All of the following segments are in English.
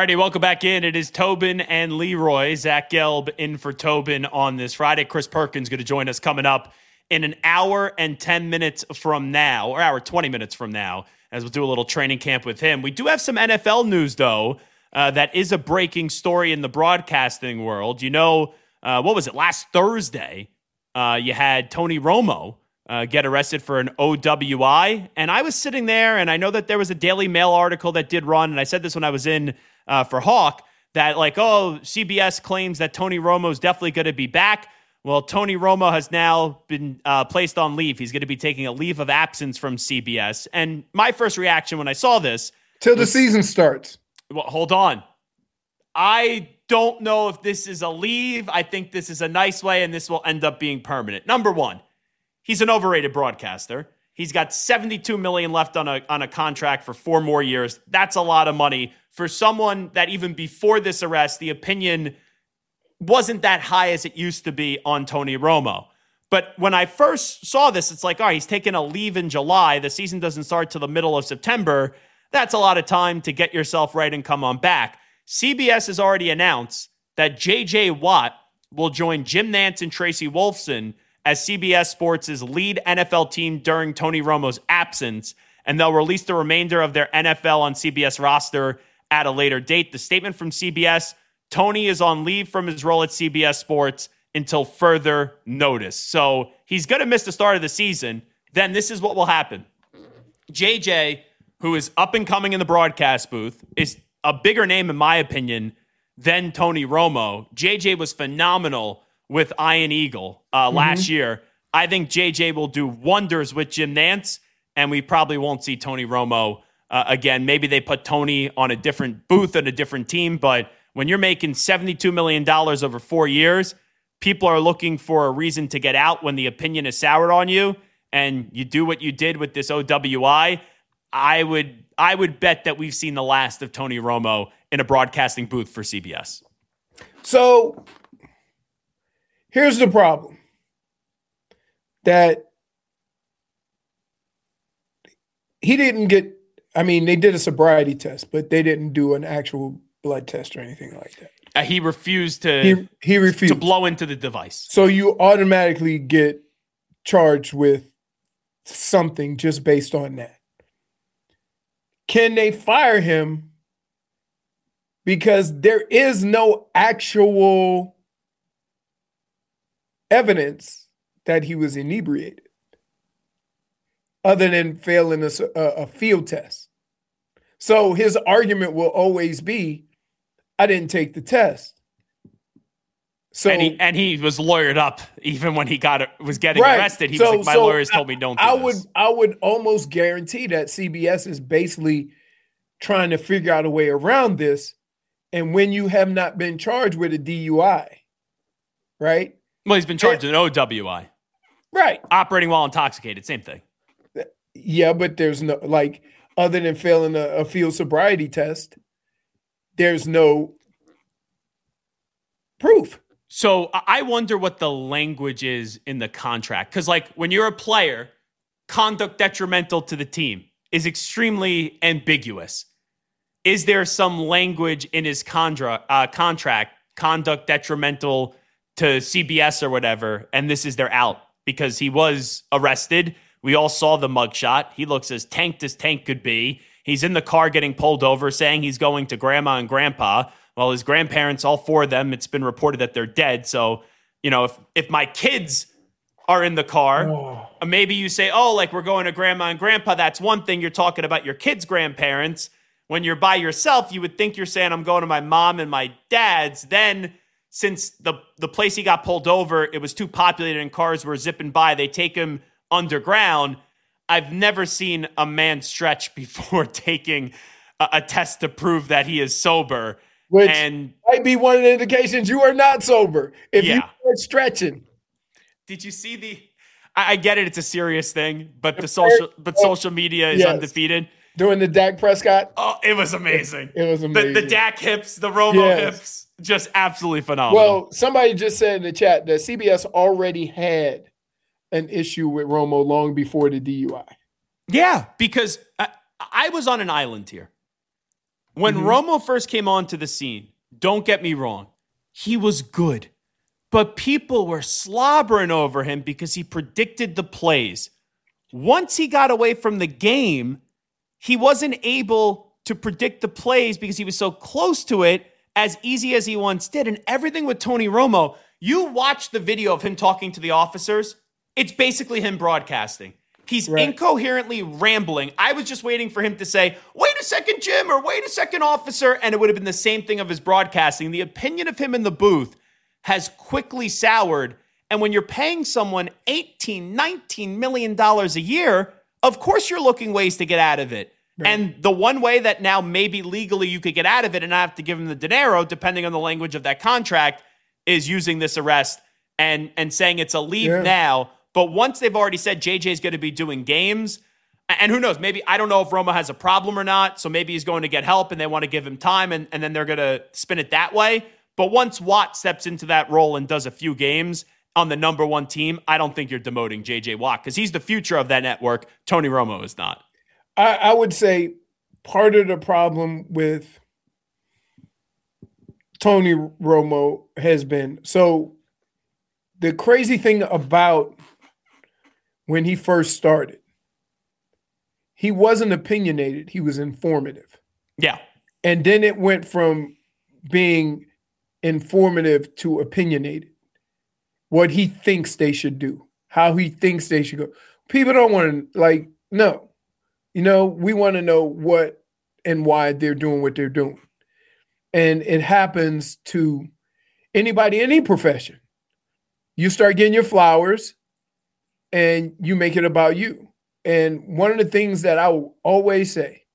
Alrighty, welcome back in. It is Tobin and Leroy. Zach Gelb in for Tobin on this Friday. Chris Perkins going to join us coming up in an hour and 10 minutes from now, or hour 20 minutes from now, as we'll do a little training camp with him. We do have some NFL news, though, that is a breaking story in the broadcasting world. You know, what was it, last Thursday, you had Tony Romo get arrested for an OWI, and I was sitting there, and I know that there was a Daily Mail article that did run, and I said this when I was in for Hawk, that like, oh, CBS claims that Tony Romo is definitely going to be back. Well, Tony Romo has now been placed on leave. He's going to be taking a leave of absence from CBS. And my first reaction when I saw this... Till the season starts. Well, hold on. I don't know if this is a leave. I think this is a nice way, and this will end up being permanent. Number one, he's an overrated broadcaster. He's got $72 million left on a contract for 4 more years. That's a lot of money for someone that even before this arrest, the opinion wasn't that high as it used to be on Tony Romo. But when I first saw this, it's like, all right, he's taking a leave in July. The season doesn't start till the middle of September. That's a lot of time to get yourself right and come on back. CBS has already announced that J.J. Watt will join Jim Nantz and Tracy Wolfson as CBS Sports' lead NFL team during Tony Romo's absence, and they'll release the remainder of their NFL on CBS roster at a later date. The statement from CBS, Tony is on leave from his role at CBS Sports until further notice. So he's going to miss the start of the season. Then this is what will happen. JJ, who is up and coming in the broadcast booth, is a bigger name, in my opinion, than Tony Romo. JJ was phenomenal with Iron Eagle last year. I think JJ will do wonders with Jim Nantz, and we probably won't see Tony Romo again. Maybe they put Tony on a different booth and a different team, but when you're making $72 million over 4 years, people are looking for a reason to get out when the opinion is soured on you, and you do what you did with this OWI. I would bet that we've seen the last of Tony Romo in a broadcasting booth for CBS. So here's the problem. That he didn't get, they did a sobriety test, but they didn't do an actual blood test or anything like that. He refused to he refused to blow into the device. So you automatically get charged with something just based on that. Can they fire him? Because there is no actual evidence that he was inebriated other than failing a field test. So his argument will always be, I didn't take the test. So and he was lawyered up even when he was getting arrested. He was like, my lawyers told me don't do this. I would almost guarantee that CBS is basically trying to figure out a way around this. And when you have not been charged with a DUI, right? Well, he's been charged with an OWI. Right. Operating while intoxicated, same thing. Yeah, but there's no, other than failing a field sobriety test, there's no proof. So I wonder what the language is in the contract. Because, when you're a player, conduct detrimental to the team is extremely ambiguous. Is there some language in his contract, conduct detrimental to CBS or whatever, and this is their out? Because he was arrested. We all saw the mugshot. He looks as tanked as tank could be. He's in the car getting pulled over saying he's going to grandma and grandpa. Well, his grandparents, all 4 of them, it's been reported that they're dead. So, if my kids are in the car, maybe you say, we're going to grandma and grandpa. That's one thing. You're talking about your kids' grandparents. When you're by yourself, you would think you're saying, I'm going to my mom and my dad's. Then, since the place he got pulled over, it was too populated and cars were zipping by, they take him underground. I've never seen a man stretch before taking a test to prove that he is sober. Which might be one of the indications you are not sober if you start stretching. Did you see I get it, it's a serious thing, but social media is undefeated. Doing the Dak Prescott. Oh, it was amazing. It was amazing. The Dak hips, the Romo hips, just absolutely phenomenal. Well, somebody just said in the chat that CBS already had an issue with Romo long before the DUI. Yeah, because I was on an island here. When Romo first came onto the scene, don't get me wrong, he was good. But people were slobbering over him because he predicted the plays. Once he got away from the game, he wasn't able to predict the plays because he was so close to it as easy as he once did. And everything with Tony Romo, you watch the video of him talking to the officers, it's basically him broadcasting. He's incoherently rambling. I was just waiting for him to say, wait a second, Jim, or wait a second, officer, and it would have been the same thing of his broadcasting. The opinion of him in the booth has quickly soured. And when you're paying someone $18, $19 million a year, of course you're looking ways to get out of it. Right. And the one way that now maybe legally you could get out of it and not have to give him the dinero, depending on the language of that contract, is using this arrest and saying it's a leave now. But once they've already said JJ's going to be doing games, and who knows, maybe, I don't know if Romo has a problem or not, so maybe he's going to get help and they want to give him time and then they're going to spin it that way. But once Watt steps into that role and does a few games on the number one team, I don't think you're demoting JJ Watt because he's the future of that network. Tony Romo is not. I would say part of the problem with Tony Romo has been, so the crazy thing about when he first started, he wasn't opinionated, he was informative. Yeah. And then it went from being informative to opinionated. What he thinks they should do, how he thinks they should go. People don't want to, no. We want to know what and why they're doing what they're doing. And it happens to anybody, any profession. You start getting your flowers and you make it about you. And one of the things that I will always say,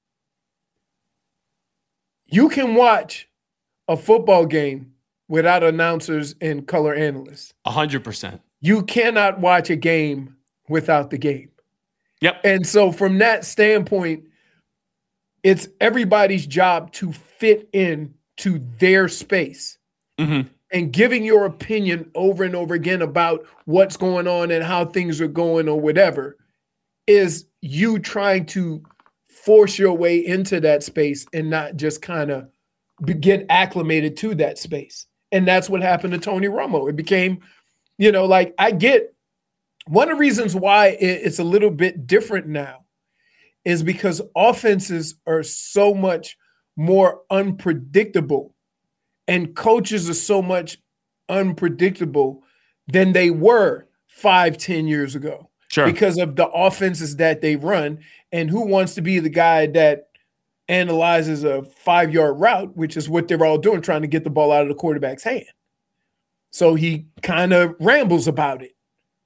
you can watch a football game without announcers and color analysts. 100%. You cannot watch a game without the game. Yep. And so from that standpoint, it's everybody's job to fit in to their space. Mm-hmm. And giving your opinion over and over again about what's going on and how things are going or whatever is you trying to force your way into that space and not just kind of get acclimated to that space. And that's what happened to Tony Romo. It became, I get one of the reasons why it's a little bit different now is because offenses are so much more unpredictable and coaches are so much unpredictable than they were 5-10 years ago. Sure. Because of the offenses that they run. And who wants to be the guy that analyzes a 5-yard route, which is what they're all doing, trying to get the ball out of the quarterback's hand. So he kind of rambles about it.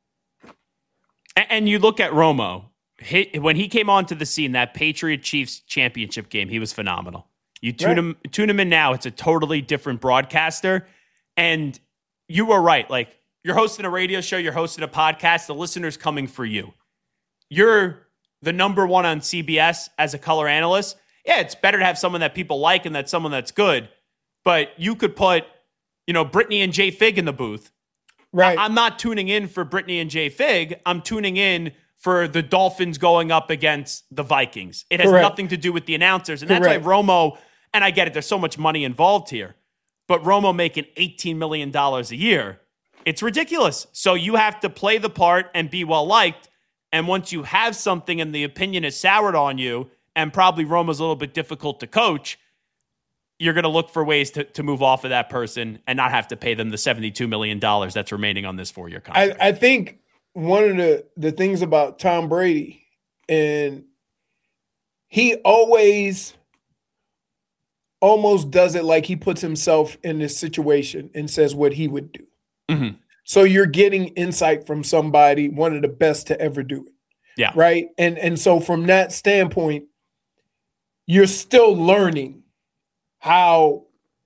And you look at Romo, when he came onto the scene, that Patriot-Chiefs championship game, he was phenomenal. You tune him in now, it's a totally different broadcaster. And you were right. Like, you're hosting a radio show, you're hosting a podcast, the listener's coming for you. You're the number one on CBS as a color analyst. Yeah, it's better to have someone that people like and that's someone that's good. But you could put, Brittany and Jay Fig in the booth. Right. I'm not tuning in for Brittany and Jay Fig. I'm tuning in for the Dolphins going up against the Vikings. It has nothing to do with the announcers. And that's why Romo, and I get it, there's so much money involved here. But Romo making $18 million a year, it's ridiculous. So you have to play the part and be well-liked. And once you have something and the opinion is soured on you, and probably Romo's a little bit difficult to coach, you're going to look for ways to move off of that person and not have to pay them the $72 million that's remaining on this 4-year contract. I think one of the things about Tom Brady, and he always almost does it like he puts himself in this situation and says what he would do. Mm-hmm. So you're getting insight from somebody, one of the best to ever do it. Yeah. Right. And so from that standpoint, you're still learning how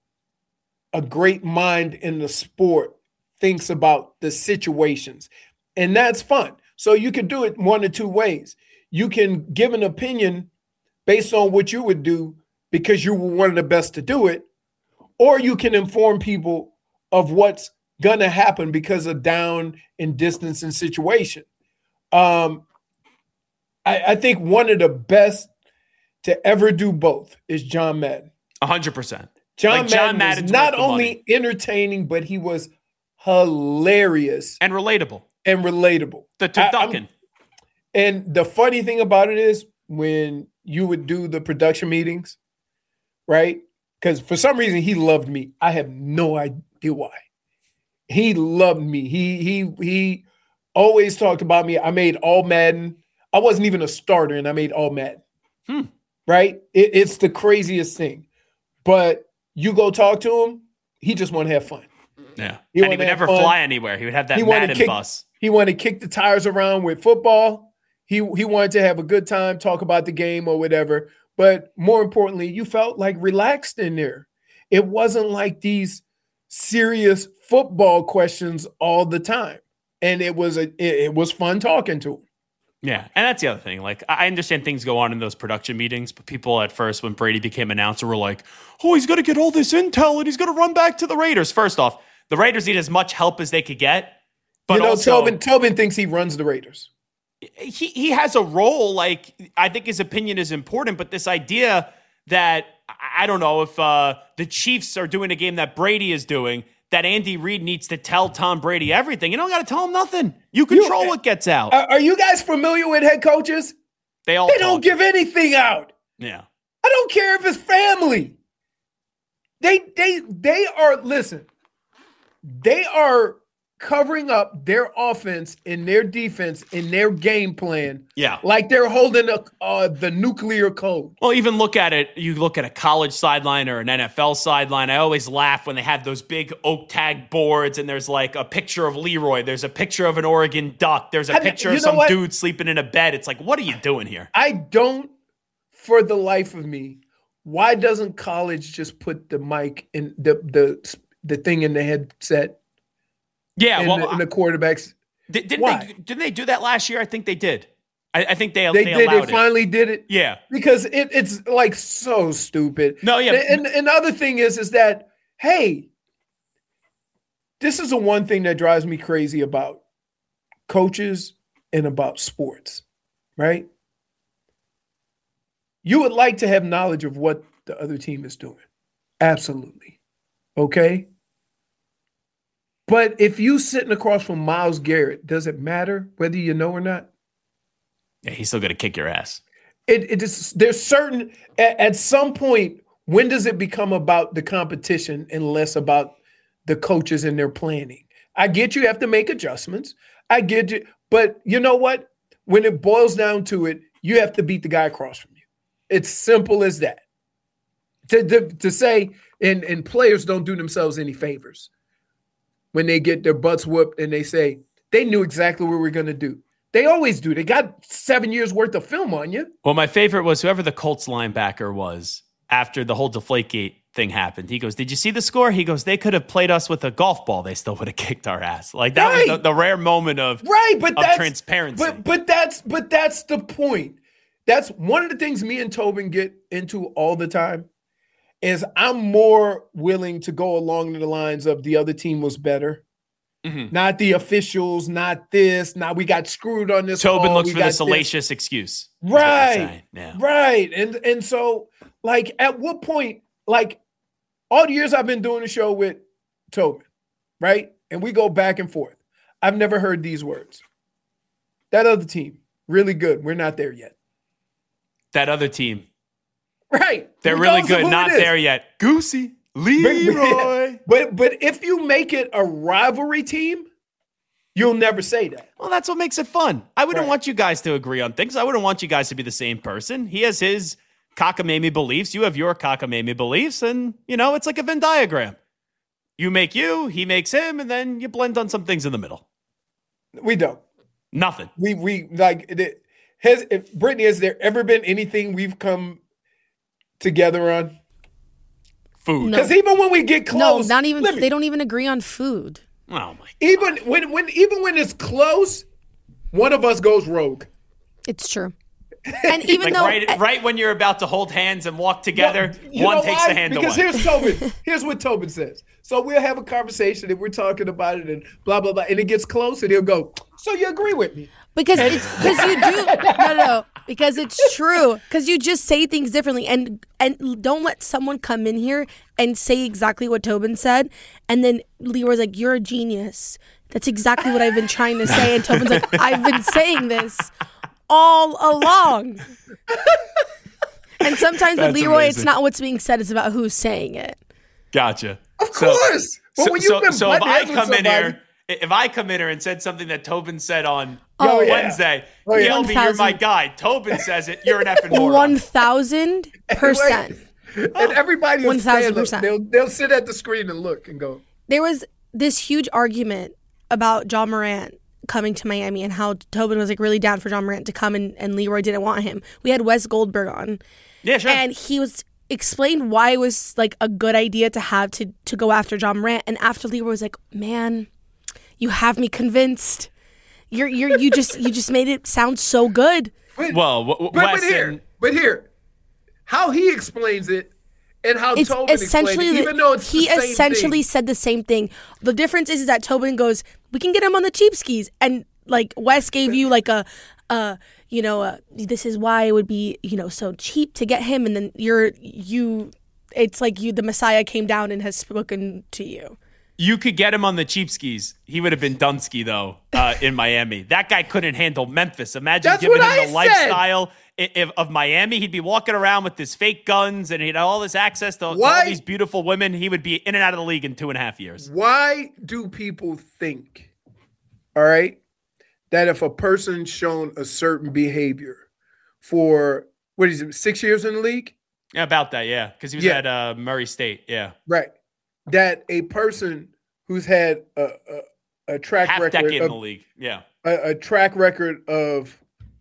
a great mind in the sport thinks about the situations. And that's fun. So you can do it one of two ways. You can give an opinion based on what you would do because you were one of the best to do it, or you can inform people of what's going to happen because of down and distance and situation. I think one of the best to ever do both is John Madden. 100%. John Madden Madden's was not worth the only money. entertaining, but he was hilarious And relatable. The turducken. And the funny thing about it is when you would do the production meetings, right? Because for some reason he loved me. I have no idea why. He loved me. He always talked about me. I made all Madden. I wasn't even a starter, and I made all Madden. Right? It's the craziest thing. But you go talk to him, he just want to have fun. Yeah. And he would never fly anywhere. He would have that Madden bus. He wanted to kick the tires around with football. He wanted to have a good time, talk about the game or whatever. But more importantly, you felt like relaxed in there. It wasn't like these serious football questions all the time. And it was fun talking to him. Yeah, and that's the other thing. Like, I understand things go on in those production meetings, but people at first, when Brady became announcer, were like, oh, he's going to get all this intel and he's going to run back to the Raiders. First off, the Raiders need as much help as they could get. But also, Tobin thinks he runs the Raiders. He has a role. Like, I think his opinion is important, but this idea that, I don't know, if the Chiefs are doing a game that Brady is doing, that Andy Reid needs to tell Tom Brady everything. You don't got to tell him nothing. You control what gets out. Are you guys familiar with head coaches? They don't give anything out. Yeah. I don't care if it's family. They are, listen, they are covering up their offense and their defense and their game plan. Yeah. Like they're holding the nuclear code. Well, even look at it. You look at a college sideline or an NFL sideline. I always laugh when they have those big oak tag boards and there's like a picture of Leroy. There's a picture of an Oregon Duck. There's a picture of some dude sleeping in a bed. It's like, what are you doing here? I don't, for the life of me, why doesn't college just put the mic in the thing in the headset? Yeah, in the quarterbacks. Didn't they do that last year? I think they did. I think they did. Allowed they finally did it. Yeah, because it's like so stupid. No, yeah. And the other thing is that, hey, this is the one thing that drives me crazy about coaches and about sports, right? You would like to have knowledge of what the other team is doing. Absolutely. Okay? But if you sitting across from Myles Garrett, does it matter whether you know or not? Yeah, he's still going to kick your ass. There's certain, at some point, when does it become about the competition and less about the coaches and their planning? I get you have to make adjustments. I get you. But you know what? When it boils down to it, you have to beat the guy across from you. It's simple as that. To say, and players don't do themselves any favors when they get their butts whooped and they say, they knew exactly what we were going to do. They always do. They got 7 years worth of film on you. Well, my favorite was whoever the Colts linebacker was after the whole Deflategate thing happened. He goes, did you see the score? He goes, they could have played us with a golf ball. They still would have kicked our ass. Like that was the rare moment of transparency. But that's the point. That's one of the things me and Tobin get into all the time. Is I'm more willing to go along the lines of the other team was better. Mm-hmm. Not the officials, not this. Now we got screwed on this. Tobin looks for the salacious excuse. Right. Yeah. Right. And so, like, at what point, like, all the years I've been doing the show with Tobin, right? And we go back and forth. I've never heard these words. That other team, really good. We're not there yet. That other team. Right. They're really good. Not there yet. Goosey. Leroy. But if you make it a rivalry team, you'll never say that. Well, that's what makes it fun. I wouldn't want you guys to agree on things. I wouldn't want you guys to be the same person. He has his cockamamie beliefs. You have your cockamamie beliefs. And, it's like a Venn diagram. You make you, he makes him, and then you blend on some things in the middle. We don't. Nothing. We like, Brittany, has there ever been anything we've come together on? Food. Because even when we get close, no, not even. They don't even agree on food. Oh my God. Even when it's close, one of us goes rogue. It's true. And even though right when you're about to hold hands and walk together, one takes the hand away. Because here's Tobin. Here's what Tobin says. So we'll have a conversation and we're talking about it and blah blah blah, and it gets close and he'll go, "So you agree with me?" Because you do. No. Because it's true. Because you just say things differently. And don't let someone come in here and say exactly what Tobin said. And then Leroy's like, you're a genius. That's exactly what I've been trying to say. And Tobin's like, I've been saying this all along. And sometimes with Leroy, amazing. It's not what's being said. It's about who's saying it. Gotcha. Of course. So if I come in here and said something that Tobin said on Wednesday, Kelby, you're my guy. Tobin says it, you're an effing moron. 1,000%. And everybody will 1,000%. They'll sit at the screen and look and go. There was this huge argument about Ja Morant coming to Miami and how Tobin was like really down for Ja Morant to come and Leroy didn't want him. We had Wes Goldberg on. Yeah, sure. And he explained why it was like a good idea to have to go after Ja Morant. And after Leroy was like, man, you have me convinced. You just made it sound so good. But here, how he explains it and how Tobin explains it, even though it's he essentially said the same thing. The difference is that Tobin goes, we can get him on the cheap skis, and like Wes gave you like this is why it would be so cheap to get him, and then it's like the Messiah came down and has spoken to you. You could get him on the cheap skis. He would have been Dunsky, though, in Miami. That guy couldn't handle Memphis. Imagine giving him the lifestyle of Miami. He'd be walking around with his fake guns, and he'd have all this access to all these beautiful women. He would be in and out of the league in 2.5 years. Why do people think, all right, that if a person's shown a certain behavior for, 6 years in the league? Yeah, about that, yeah. Because he was at Murray State, yeah. Right. That a person who's had a track half record decade in the league, yeah, a track record of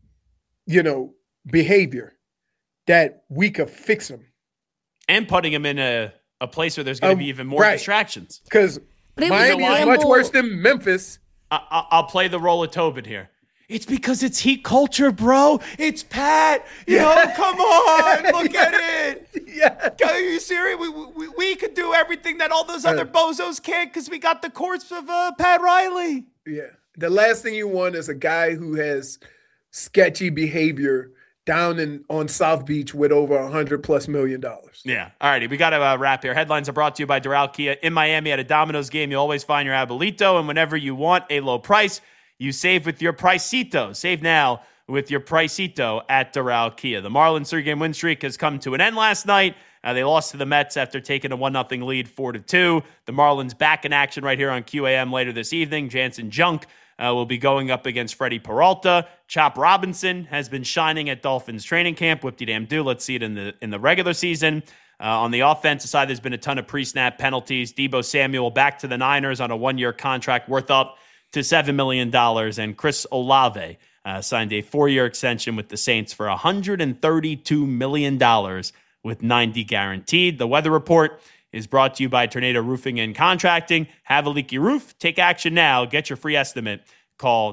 behavior, that we could fix him and putting him in a place where there's going to be even more distractions. Because Miami is much worse than Memphis. I'll play the role of Tobin here. It's because it's heat culture, bro. It's Pat. Come on. Look at it. Yeah. Are you serious? We could do everything that all those other bozos can't because we got the corpse of Pat Riley. Yeah. The last thing you want is a guy who has sketchy behavior down on South Beach with over $100+ million. Yeah. All righty. We got to wrap here. Headlines are brought to you by Doral Kia. In Miami at a Domino's game, you always find your Abuelito, and whenever you want a low price, you save with your Pricito. Save now with your Pricito at Doral Kia. The Marlins 3-game win streak has come to an end last night. They lost to the Mets after taking a 1-0 lead, 4-2. The Marlins back in action right here on QAM later this evening. Jansen Junk will be going up against Freddie Peralta. Chop Robinson has been shining at Dolphins training camp. Whip-de-damn-do. Let's see it in the regular season. On the offensive side, there's been a ton of pre-snap penalties. Deebo Samuel back to the Niners on a 1-year contract worth up to $7 million, and Chris Olave signed a 4-year extension with the Saints for $132 million with 90 guaranteed. The weather report is brought to you by Tornado Roofing and Contracting. Have a leaky roof? Take action now. Get your free estimate. Call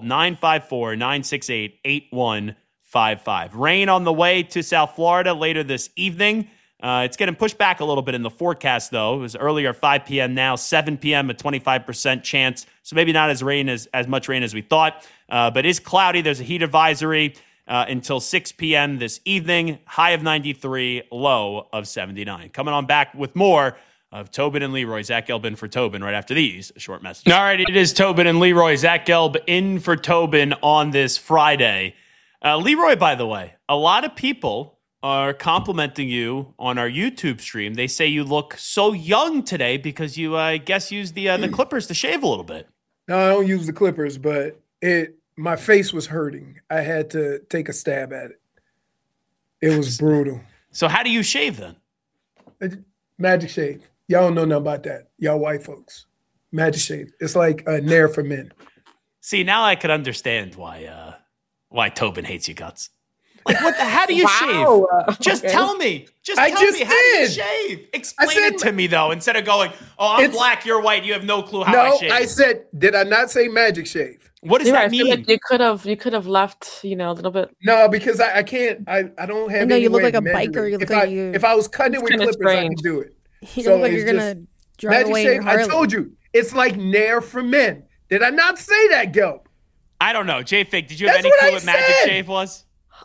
954-968-8155. Rain on the way to South Florida later this evening. It's getting pushed back a little bit in the forecast, though. It was earlier 5 p.m. now, 7 p.m., a 25% chance. So maybe not as much rain as we thought. But it's cloudy. There's a heat advisory until 6 p.m. this evening. High of 93, low of 79. Coming on back with more of Tobin and Leroy. Zach Gelb in for Tobin right after these short messages. All right, it is Tobin and Leroy. Zach Gelb in for Tobin on this Friday. Leroy, by the way, a lot of people are complimenting you on our YouTube stream. They say you look so young today because you, I guess, used the clippers to shave a little bit. No, I don't use the clippers, but my face was hurting. I had to take a stab at it. It was brutal. So how do you shave then? Magic Shave. Y'all don't know nothing about that. Y'all white folks. Magic Shave. It's like a Nair for men. See, now I could understand why Tobin hates you guts. Like, how do you shave? Just tell me. How do you shave? Explain it to me, though, instead of going, I'm black, you're white, you have no clue how I shave. No, I said, did I not say Magic Shave? What does that mean? Like you could have left, a little bit. No, because I can't. I don't have. No, you look like a biker. You look like you. If I was cutting it with clippers, I could do it. You look like you're gonna drive away in your Harley. I told you, it's like Nair for men. Did I not say that, Gelb? I don't know, J-Fig. Did you have any clue what Magic Shave was?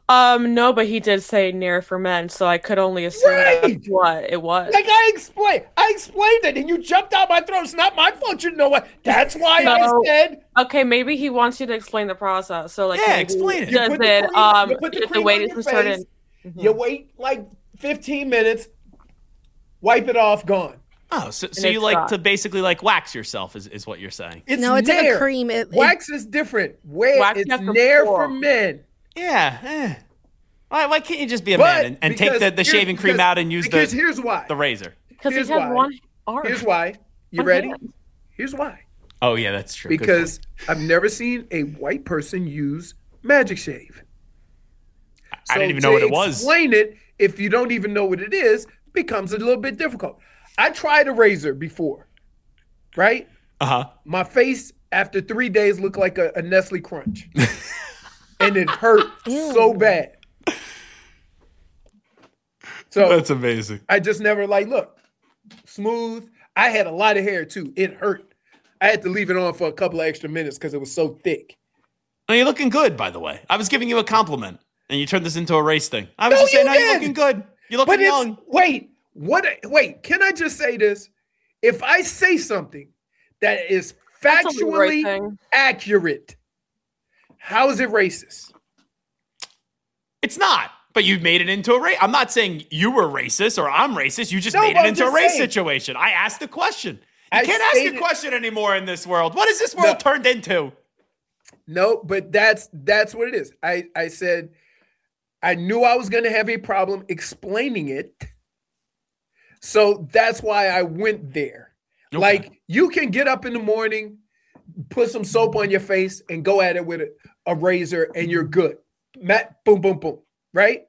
No, but he did say near for men, so I could only assume that's what it was. Like I explained it, and you jumped out my throat. It's not my fault. You know what? That's why I said. Okay, maybe he wants you to explain the process. So, like, explain it. Does it? The weight is certain. You wait like 15 minutes, wipe it off, gone. Oh, so you like to basically like wax yourself is what you're saying. It's like a cream. Wax is different. It's nair for men. Yeah. Why can't you just be a man and take the shaving cream out and use here's why. The razor? Because he has one arm. Here's why. You ready? Here's why. Oh, yeah, that's true. Because I've never seen a white person use Magic Shave. I didn't even know what it was. Explain it if you don't even know what it is becomes a little bit difficult. I tried a razor before, right? Uh-huh. My face after 3 days looked like a Nestle Crunch. And it hurt so bad. So that's amazing. I just never look, smooth. I had a lot of hair too. It hurt. I had to leave it on for a couple of extra minutes because it was so thick. Oh, you're looking good, by the way. I was giving you a compliment, and you turned this into a race thing. I was just saying, you're looking good. You're looking young. Wait, can I just say this? If I say something that is factually accurate, how is it racist? It's not, but you made it into a race. I'm not saying you were racist or I'm racist. You just made it into a race situation. I asked the question. You can't ask a question anymore in this world. What has this world turned into? No, but that's what it is. I said I knew I was going to have a problem explaining it. So that's why I went there. Okay. Like, you can get up in the morning, put some soap on your face, and go at it with a razor, and you're good. Matt, boom, boom, boom. Right?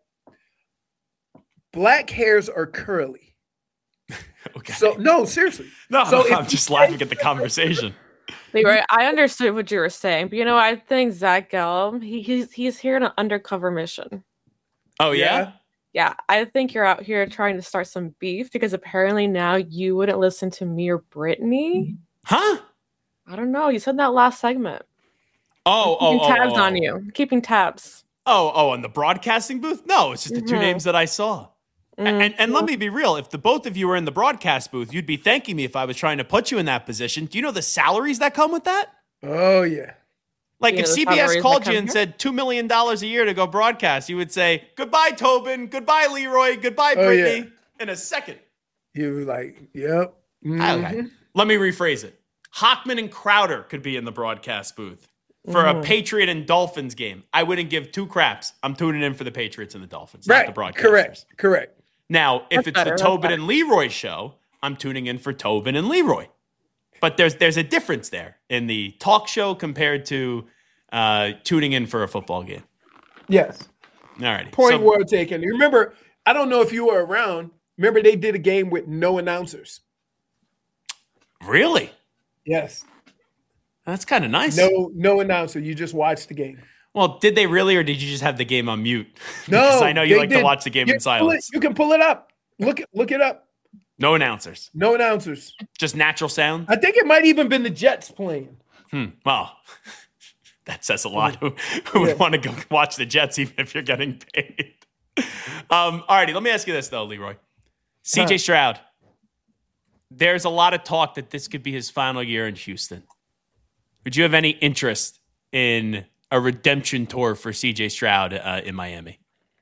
Black hairs are curly. Okay. So, no, seriously. No, I'm just laughing at the conversation. Right. I understood what you were saying, but I think Zach Gelb, he's here on an undercover mission. Oh, yeah? Yeah, I think you're out here trying to start some beef because apparently now you wouldn't listen to me or Brittany. Huh? I don't know. You said that last segment. Keeping tabs on you. Keeping tabs. On the broadcasting booth? No, it's just the two names that I saw. And let me be real. If the both of you were in the broadcast booth, you'd be thanking me if I was trying to put you in that position. Do you know the salaries that come with that? Oh, yeah. Like if CBS called you and said $2 million a year to go broadcast, you would say, goodbye, Tobin, goodbye, Leroy, goodbye, Brittany, in a second. You were like, yep. Mm-hmm. Okay. Let me rephrase it. Hockman and Crowder could be in the broadcast booth for a Patriot and Dolphins game. I wouldn't give two craps. I'm tuning in for the Patriots and the Dolphins, not the broadcasters. Correct. Now, if it's the Tobin and Leroy show, I'm tuning in for Tobin and Leroy. But there's a difference there in the talk show compared to tuning in for a football game. Yes. All righty. Point well taken. Remember, I don't know if you were around. Remember, they did a game with no announcers. Really? Yes. That's kind of nice. No announcer. You just watched the game. Well, did they really, or did you just have the game on mute? No. Because I know you like to watch the game in silence. You can pull it up. Look it up. No announcers. No announcers. Just natural sound? I think it might even been the Jets playing. Well, that says a lot. Who would want to go watch the Jets even if you're getting paid? All righty, let me ask you this, though, Leroy. CJ Stroud. There's a lot of talk that this could be his final year in Houston. Would you have any interest in a redemption tour for CJ Stroud in Miami?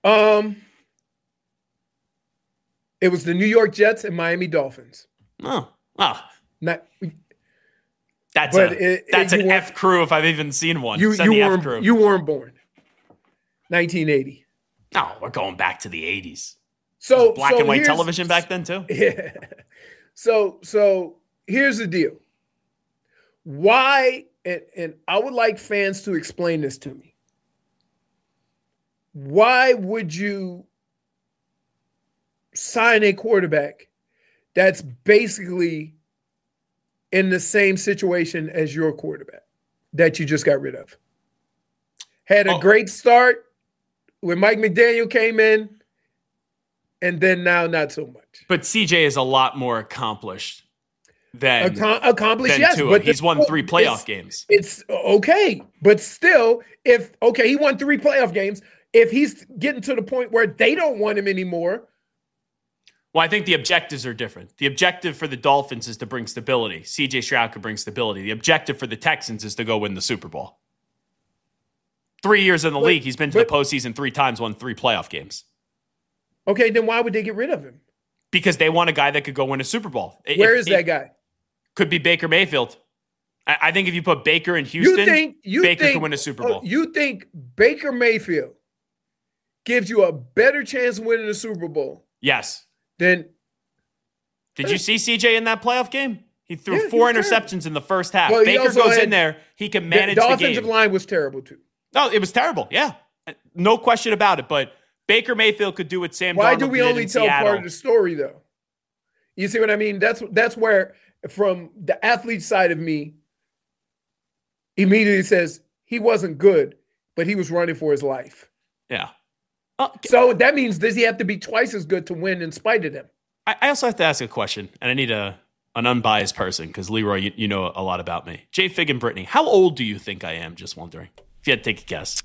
It was the New York Jets and Miami Dolphins. Oh. That's an F crew if I've even seen one. You weren't born. 1980. No, we're going back to the 80s. So black and white television back then too. Yeah. So here's the deal. Why, and I would like fans to explain this to me. Why would you sign a quarterback that's basically in the same situation as your quarterback that you just got rid of? Had a great start when Mike McDaniel came in, and then now not so much. But CJ is a lot more accomplished than yes, Tua. But he's won 3 playoff games. It's okay, but still, he won 3 playoff games. if he's getting to the point where they don't want him anymore. Well, I think the objectives are different. The objective for the Dolphins is to bring stability. CJ Stroud could bring stability. The objective for the Texans is to go win the Super Bowl. 3 years in the league, he's been to the postseason 3 times, won 3 playoff games. Okay, then why would they get rid of him? Because they want a guy that could go win a Super Bowl. Where is that guy? Could be Baker Mayfield. I think if you put Baker in Houston, Baker can win a Super Bowl. You think Baker Mayfield gives you a better chance of winning a Super Bowl? Yes. Then did you see CJ in that playoff game? He threw 4 interceptions in the first half. Well, Baker goes in there. He can manage the game. The offensive line was terrible too. No, it was terrible. Yeah. No question about it. But Baker Mayfield could do what Sam Darnold did in Seattle. Why do we only tell part of the story, though? You see what I mean? That's where, from the athlete side of me, immediately says he wasn't good, but he was running for his life. Yeah. So that means, does he have to be twice as good to win in spite of them? I also have to ask a question, and I need an unbiased person because, Leroy, you know a lot about me. Jay Fig and Brittany, how old do you think I am? Just wondering. If you had to take a guess.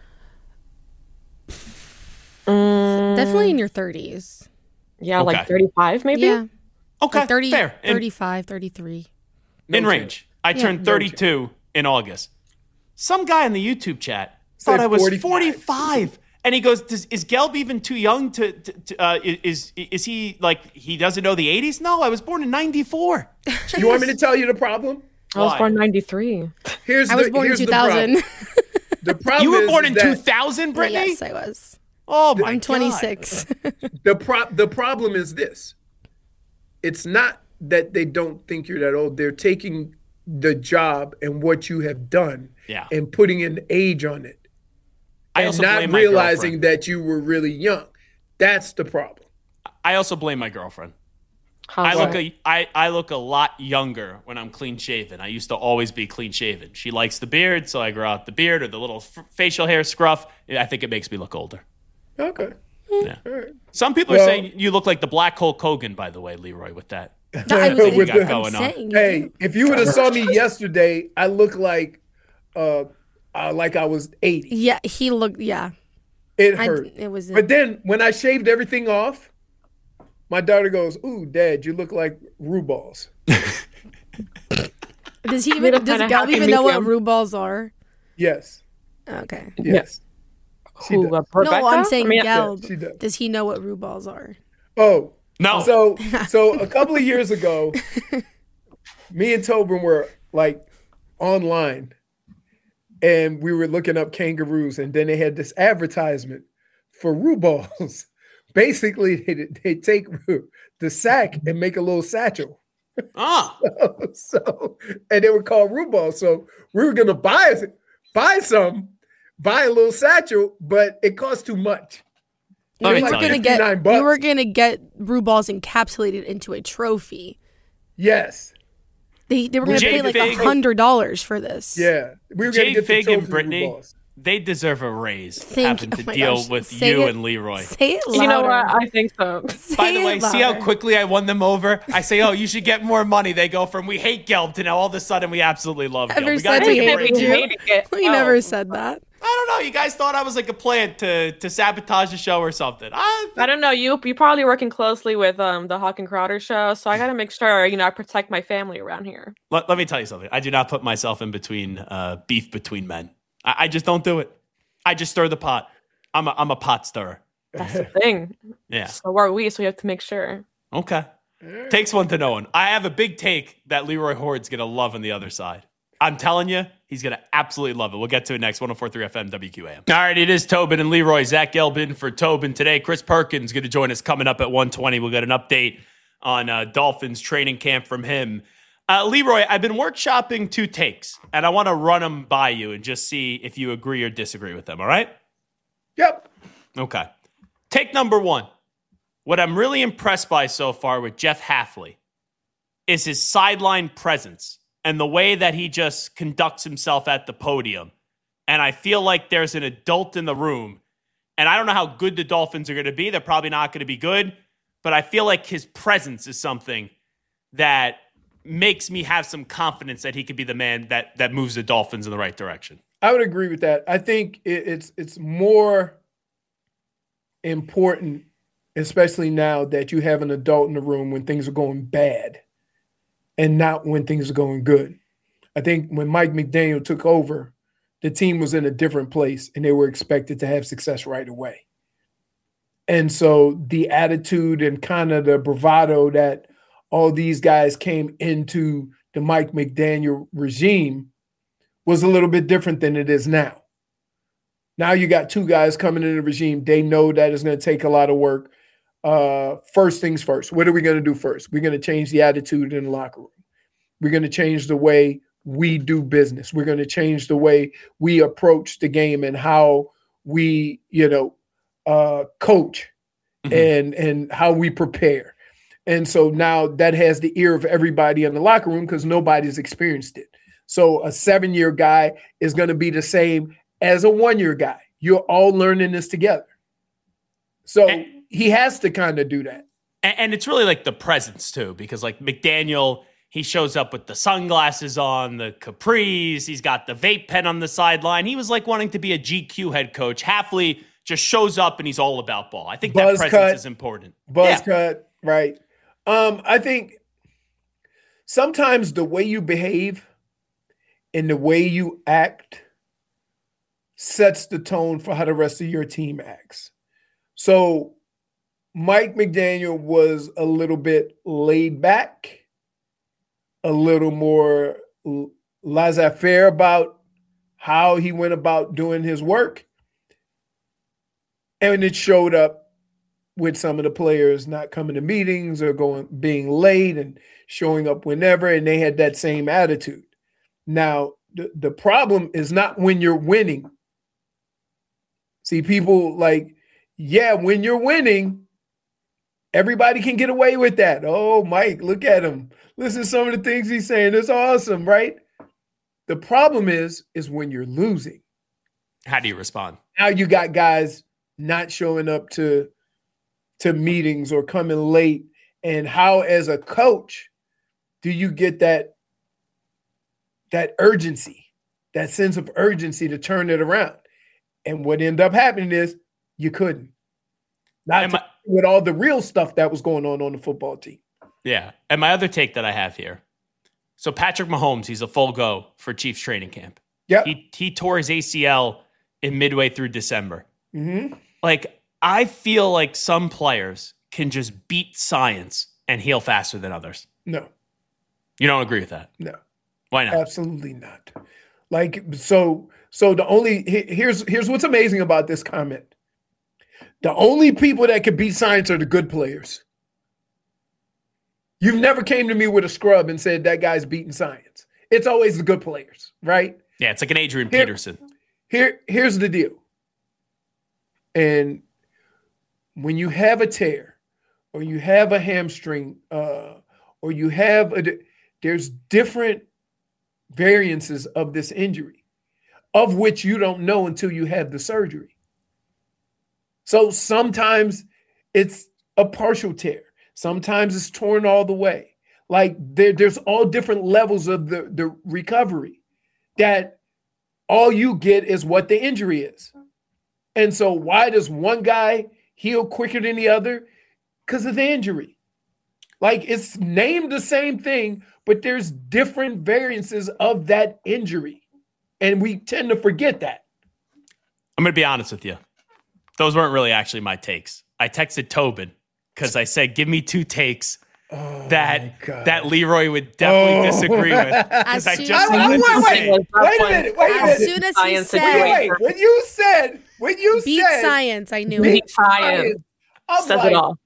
Definitely in your 30s. Yeah, like 35 maybe? Yeah. Okay, like 30, fair. 35, 33. In range. I turned 32 in August. Some guy in the YouTube chat thought I was 45. And he goes, is Gelb even too young is he like, he doesn't know the 80s? No, I was born in 94. You want me to tell you the problem? I was born in 93. I was born in 2000. The problem you were born in 2000, Brittany? Yes, I was. Oh my God. I'm 26. The problem is this. It's not that they don't think you're that old. They're taking the job and what you have done and putting an age on it. And not realizing that you were really young. That's the problem. I also blame my girlfriend. I look a lot younger when I'm clean shaven. I used to always be clean shaven. She likes the beard, so I grow out the beard or the little facial hair scruff. I think it makes me look older. Okay. Yeah. Right. Some people are saying you look like the Black Hulk Hogan, by the way, Leroy, with that. You got going on. Hey, if you would have saw me yesterday, I look like I was 80. Yeah, he looked. Yeah, it hurt. But then when I shaved everything off, my daughter goes, "Ooh, Dad, you look like Rue balls." Does Gelb even know what Rue balls are? Yes. Okay. Yes. Who? No, I'm saying Gelb. Does he know what Rue balls are? Oh no. So a couple of years ago, me and Tobin were like online. And we were looking up kangaroos, and then they had this advertisement for Rue balls. Basically, they take the sack and make a little satchel. So and they were called Rue balls. So we were gonna buy a little satchel, but it cost too much. You were gonna get Rue balls encapsulated into a trophy. Yes. They were going to pay like $100 for this. Yeah. We were going to get Fig and Brittany, they deserve a raise having to deal with you and Leroy. Say it louder. You know what? I think so. By the way, see how quickly I won them over? I say, oh, you should get more money. They go from we hate Gelb to now all of a sudden we absolutely love Gelb. We never said that. I don't know. You guys thought I was like a plant to sabotage the show or something. I don't know. You're probably working closely with the Hawk and Crowder show, so I got to make sure I protect my family around here. Let me tell you something. I do not put myself in between beef between men. I just don't do it. I just stir the pot. I'm a pot stirrer. That's the thing. Yeah. So are we. So we have to make sure. Okay. Takes one to know one. I have a big take that Leroy Horde's gonna love on the other side. I'm telling you, he's going to absolutely love it. We'll get to it next. 104.3 FM WQAM. All right, it is Tobin and Leroy. Zach Gelb for Tobin today. Chris Perkins going to join us coming up at 1:20. We'll get an update on Dolphins training camp from him. Leroy, I've been workshopping 2 takes, and I want to run them by you and just see if you agree or disagree with them, all right? Yep. Okay. Take number 1. What I'm really impressed by so far with Jeff Hafley is his sideline presence and the way that he just conducts himself at the podium. And I feel like there's an adult in the room. And I don't know how good the Dolphins are going to be. They're probably not going to be good. But I feel like his presence is something that makes me have some confidence that he could be the man that moves the Dolphins in the right direction. I would agree with that. I think it's more important, especially now that you have an adult in the room when things are going bad and not when things are going good. I think when Mike McDaniel took over, the team was in a different place and they were expected to have success right away. And so the attitude and kind of the bravado that all these guys came into the Mike McDaniel regime was a little bit different than it is now. Now you got two guys coming in the regime. They know that it's going to take a lot of work. First things first. What are we going to do first? We're going to change the attitude in the locker room. We're going to change the way we do business. We're going to change the way we approach the game and how we, coach and how we prepare. And so now that has the ear of everybody in the locker room because nobody's experienced it. So a 7-year guy is going to be the same as a 1-year guy. You're all learning this together. So he has to kind of do that. And it's really like the presence too, because like McDaniel, he shows up with the sunglasses on, the capris. He's got the vape pen on the sideline. He was like wanting to be a GQ head coach. Hafley just shows up and he's all about ball. I think that presence is important. Buzz cut, right. I think sometimes the way you behave and the way you act sets the tone for how the rest of your team acts. So Mike McDaniel was a little bit laid back, a little more laissez-faire about how he went about doing his work. And it showed up with some of the players not coming to meetings or being late and showing up whenever, and they had that same attitude. Now, the problem is not when you're winning. See, people when you're winning, everybody can get away with that. Oh, Mike, look at him. Listen to some of the things he's saying. It's awesome, right? The problem is when you're losing. How do you respond? Now you got guys not showing up to meetings or coming late. And how, as a coach, do you get that urgency, that sense of urgency to turn it around? And what ended up happening is you couldn't. With all the real stuff that was going on the football team. Yeah. And my other take that I have here. So Patrick Mahomes, he's a full go for Chiefs training camp. Yeah. He tore his ACL in midway through December. Mm-hmm. Like, I feel like some players can just beat science and heal faster than others. No. You don't agree with that? No. Why not? Absolutely not. So here's what's amazing about this comment. The only people that can beat science are the good players. You've never came to me with a scrub and said that guy's beating science. It's always the good players, right? Yeah, it's like an Adrian Peterson. Here's the deal. And when you have a tear or you have a hamstring or you have there's different variances of this injury of which you don't know until you have the surgery. So sometimes it's a partial tear. Sometimes it's torn all the way. Like there's all different levels of the recovery that all you get is what the injury is. And so why does one guy heal quicker than the other? Because of the injury. Like it's named the same thing, but there's different variances of that injury. And we tend to forget that. I'm going to be honest with you. Those weren't really actually my takes. I texted Tobin because I said, give me 2 takes that Leroy would definitely disagree with. Because I just wait a minute. As soon as he said, when you beat said science, I knew beat it. science. Says it all.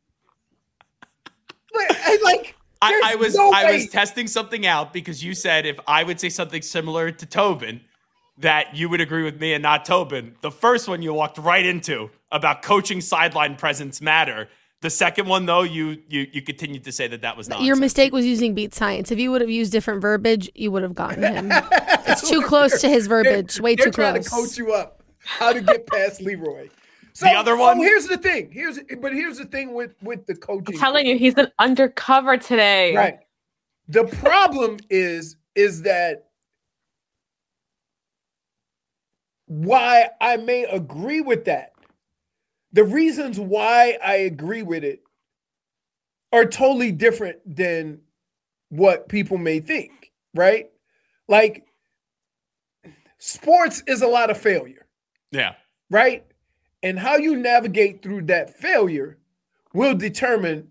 I was testing something out because you said if I would say something similar to Tobin, that you would agree with me and not Tobin. The first one you walked right into about coaching sideline presence matter. The second one, though, you continued to say that was nonsense. Your mistake was using beat science. If you would have used different verbiage, you would have gotten him. It's too close to his verbiage. Way too close. They're trying to coach you up how to get past Leroy. So, the other one. Here's the thing. Here's the thing with the coaching. I'm telling you, he's an undercover today. Right. The problem is that why I may agree with that, the reasons why I agree with it are totally different than what people may think, right? Like, sports is a lot of failure. Yeah. Right? And how you navigate through that failure will determine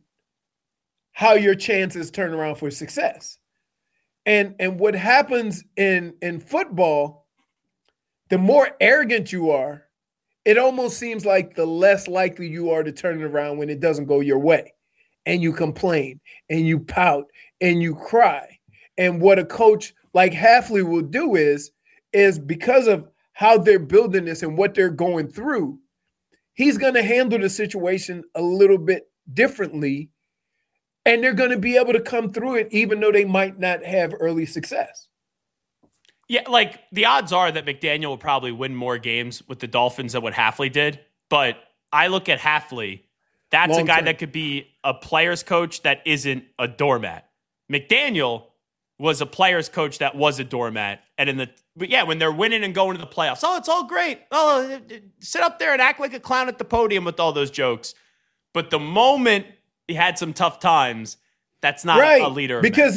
how your chances turn around for success. And what happens in football, the more arrogant you are, it almost seems like the less likely you are to turn it around when it doesn't go your way. And you complain and you pout and you cry. And what a coach like Hafley will do is because of how they're building this and what they're going through, he's going to handle the situation a little bit differently. And they're going to be able to come through it, even though they might not have early success. Yeah, like the odds are that McDaniel will probably win more games with the Dolphins than what Hafley did. But I look at Hafley, that's a guy that could be a player's coach that isn't a doormat. McDaniel was a player's coach that was a doormat. And when they're winning and going to the playoffs, it's all great. Oh, sit up there and act like a clown at the podium with all those jokes. But the moment he had some tough times, that's not a leader. Because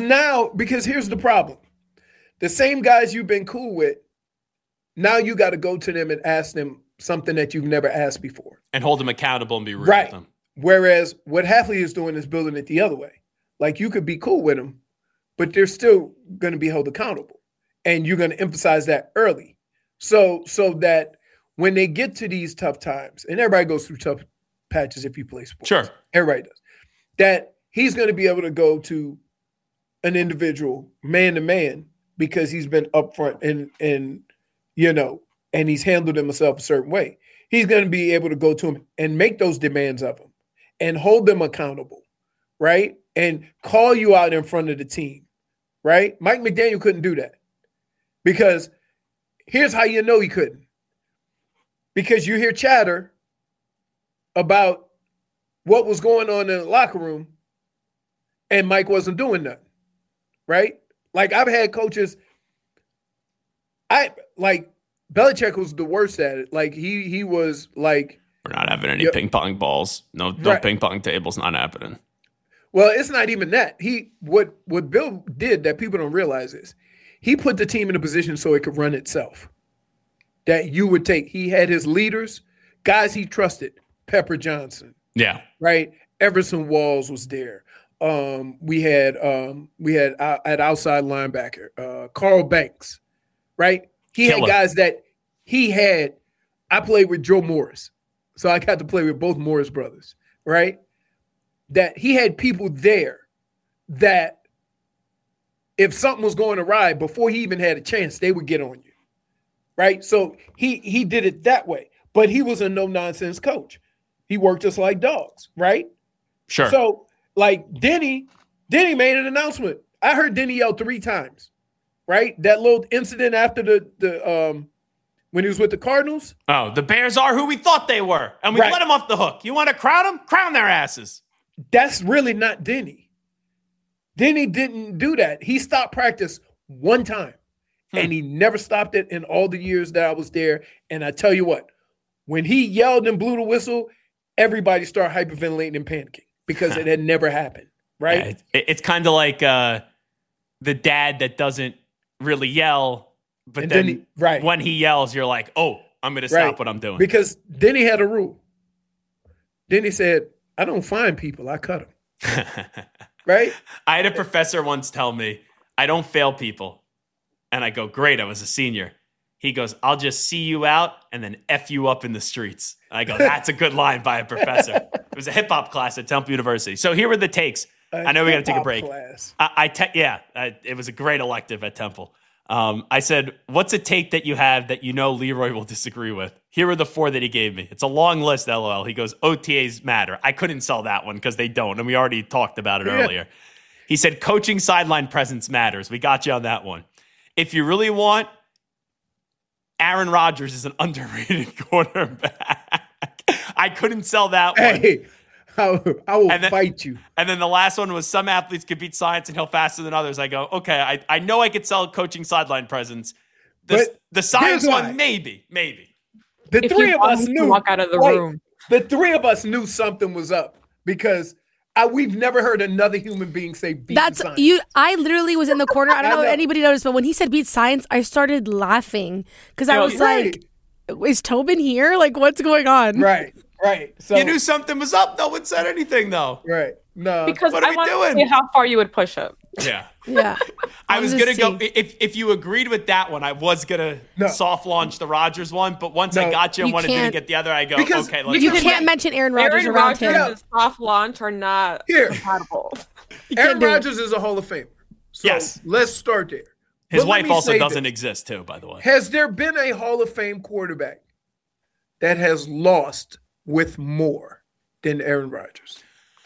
here's the problem. The same guys you've been cool with, now you got to go to them and ask them something that you've never asked before. And hold them accountable and be real with them. Whereas what Hafley is doing is building it the other way. Like, you could be cool with them, but they're still going to be held accountable. And you're going to emphasize that early. So that when they get to these tough times, and everybody goes through tough patches if you play sports. Sure. Everybody does. That he's going to be able to go to an individual man to man because he's been upfront and he's handled himself a certain way. He's going to be able to go to him and make those demands of him and hold them accountable, right? And call you out in front of the team, right? Mike McDaniel couldn't do that because here's how you know he couldn't. Because you hear chatter about what was going on in the locker room and Mike wasn't doing nothing, right? Like, I've had coaches, Belichick was the worst at it. Like, he was like, we're not having any ping pong balls. No ping pong tables, not happening. Well, it's not even that. What Bill did that people don't realize is he put the team in a position so it could run itself. That you would take. He had his leaders, guys he trusted. Pepper Johnson. Yeah. Right. Everson Walls was there. We had at outside linebacker, Carl Banks. Right. He had guys that he had. I played with Joe Morris. So I got to play with both Morris brothers. Right. That he had people there that if something was going awry before he even had a chance, they would get on you. Right. So he did it that way. But he was a no-nonsense coach. He worked us like dogs, right? Sure. So, like, Denny made an announcement. I heard Denny yell 3 times, right? That little incident after the when he was with the Cardinals. Oh, the Bears are who we thought they were, and we let them off the hook. You want to crown them? Crown their asses. That's really not Denny. Denny didn't do that. He stopped practice one time, and he never stopped it in all the years that I was there. And I tell you what, when he yelled and blew the whistle, everybody started hyperventilating and panicking because it had never happened, right? Yeah, it's kind of like the dad that doesn't really yell, but then when he yells, you're like, oh, I'm going to stop what I'm doing. Because Denny had a rule. Denny said, I don't fine people, I cut them. Right? I had a professor once tell me, I don't fail people. And I go, great, I was a senior. He goes, I'll just see you out and then F you up in the streets. And I go, that's a good line by a professor. It was a hip-hop class at Temple University. So here were the takes. I know we got to take a break. It was a great elective at Temple. I said, what's a take that you have that you know Leroy will disagree with? Here are the 4 that he gave me. It's a long list, LOL. He goes, OTAs matter. I couldn't sell that one because they don't, and we already talked about it earlier. He said, coaching sideline presence matters. We got you on that one. If you really want, Aaron Rodgers is an underrated quarterback. I couldn't sell that one. Hey, I will fight you. And then the last one was some athletes could beat science and he'll faster than others. I go, okay, I know I could sell coaching sideline presence. The science one, maybe. The 3 of us knew. Walk out of the room. the three of us knew something was up because we've never heard another human being say beat That's science. you. I literally was in the corner. I don't know if know. anybody noticed, but when he said beat science, I started laughing because I was like, "Is Tobin here? Like, what's going on?" Right. So You knew something was up. No one said anything, though. right. No. Because What are I we want to doing? see how far you would push up. Yeah. Yeah. I was I'm going to just go, if you agreed with that one, I was going No. to soft launch the Rodgers one. But once I No. got you and You wanted to can't. get the other, I go, Because okay, let's You go. can't mention Aaron Rodgers Aaron around Rodgers him. and soft launch are not Here. compatible. You Aaron can't do it. Rodgers is a Hall of Famer. So Yes. let's start there. His But let wife me also say doesn't this. exist, too, by the way. Has there been a Hall of Fame quarterback that lost with more than Aaron Rodgers?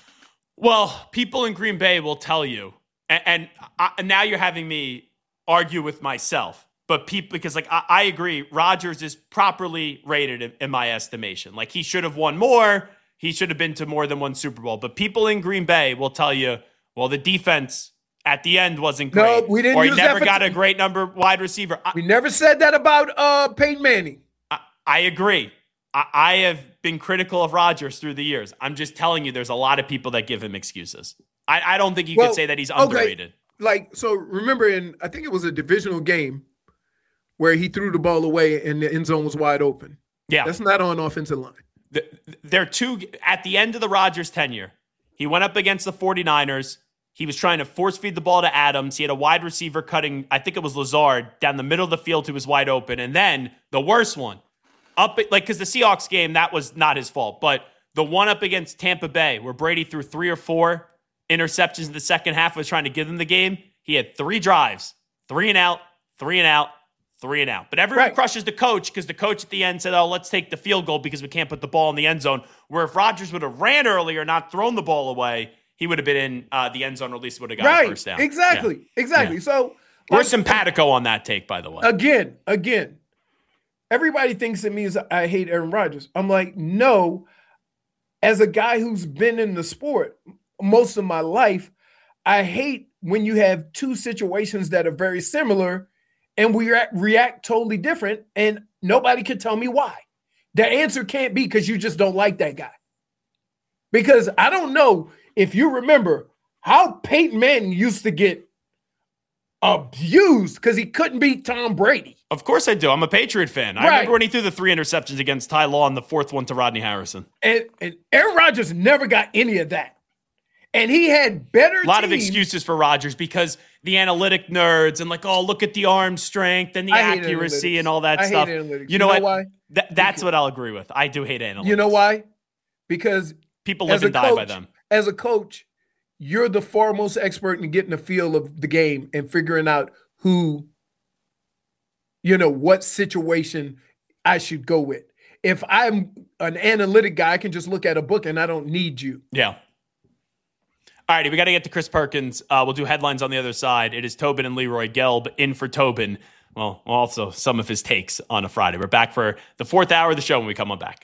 Well, people in Green Bay will tell you, and now you're having me argue with myself. But people, because like I agree, Rodgers is properly rated in my estimation. Like he should have won more. He should have been to more than one Super Bowl. But people in Green Bay will tell you, well, the defense at the end wasn't No, great. we didn't or he use never that for got a great number wide receiver. We never said that about Peyton Manning. I agree. I have been critical of Rodgers through the years. I'm just telling you, there's a lot of people that give him excuses. I don't think you could say that he's underrated. Like, so remember I think it was a divisional game where he threw the ball away and the end zone was wide open. Yeah. That's not on offensive line. They're two at the end of the Rodgers tenure. He went up against the 49ers. He was trying to force feed the ball to Adams. He had a wide receiver cutting, I think it was Lazard, down the middle of the field who was wide open. And then the worst one, because the Seahawks game, that was not his fault. But the one up against Tampa Bay where Brady threw 3 or 4 interceptions in the second half, was trying to give them the game. He had 3 drives, 3 and out, 3 and out, 3 and out. But everyone crushes the coach because the coach at the end said, oh, let's take the field goal because we can't put the ball in the end zone. Where if Rodgers would have ran earlier, not thrown the ball away, he would have been in the end zone, or at least would have got a first down. Exactly. Yeah. So we're simpatico on that take, by the way. Again, everybody thinks it means I hate Aaron Rodgers. I'm like, no, as a guy who's been in the sport most of my life, I hate when you have two situations that are very similar and we react totally different and nobody can tell me why. The answer can't be because you just don't like that guy. Because I don't know if you remember how Peyton Manning used to get abused because he couldn't beat Tom Brady. Of course I do. I'm a Patriot fan. I remember when he threw the 3 interceptions against Ty Law and the 4th one to Rodney Harrison. And Aaron Rodgers never got any of that. And he had better A lot teams. of excuses for Rodgers because the analytic nerds and like, oh, look at the arm strength and the accuracy and all that stuff. Hate analytics. You know what? Why? That's what I'll agree with. I do hate analytics. You know why? Because people live and die by them. As a coach, you're the foremost expert in getting the feel of the game and figuring out what situation I should go with. If I'm an analytic guy, I can just look at a book and I don't need you. Yeah. All righty, we got to get to Chris Perkins. We'll do headlines on the other side. It is Tobin and Leroy Gelb in for Tobin. Well, also some of his takes on a Friday. We're back for the 4th hour of the show when we come on back.